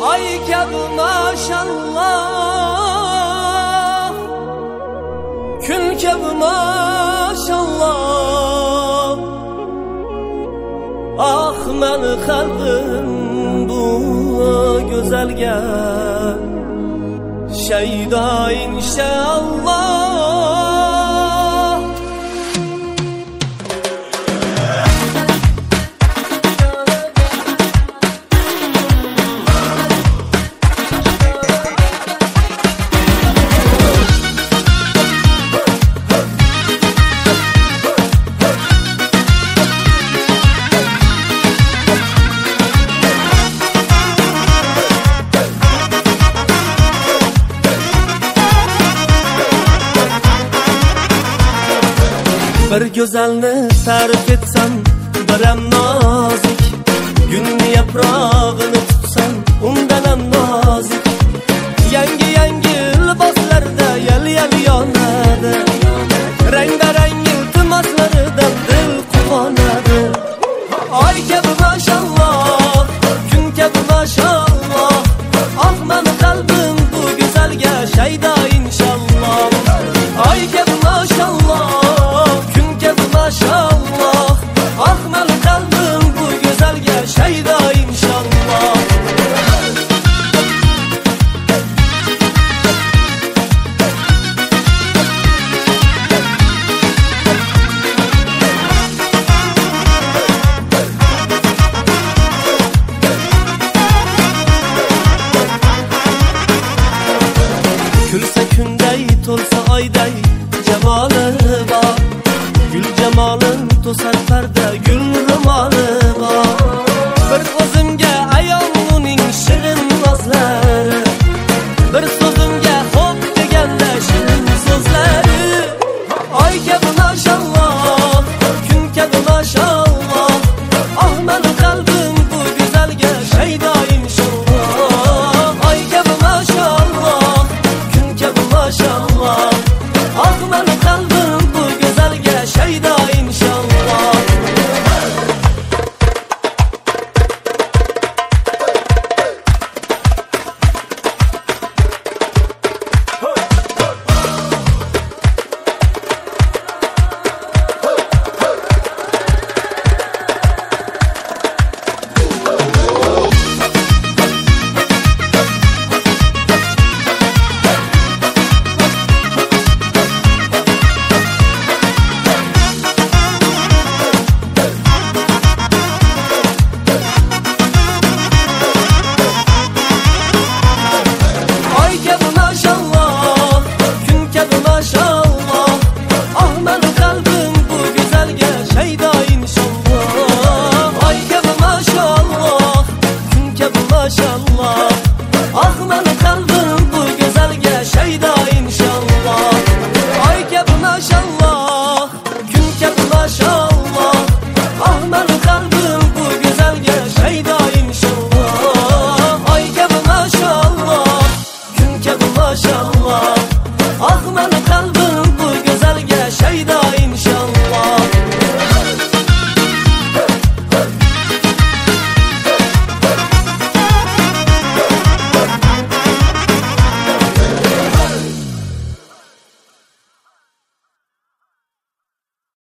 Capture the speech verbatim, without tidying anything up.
Ay kabi maşallah, kun kabi maşallah. Ah meni qalbim bu go'zalga shaydo inshaalloh. Bir go'zalni ta'rif etsam, biram nozik, gulni yaprog'ini tutsam, undan ham nozik. Yangi yangi liboslarda yal-yal yonadi, rang-barang iltimoslaridan dil quvonadi. Oy kabi mashalloh, kun kabi mashalloh.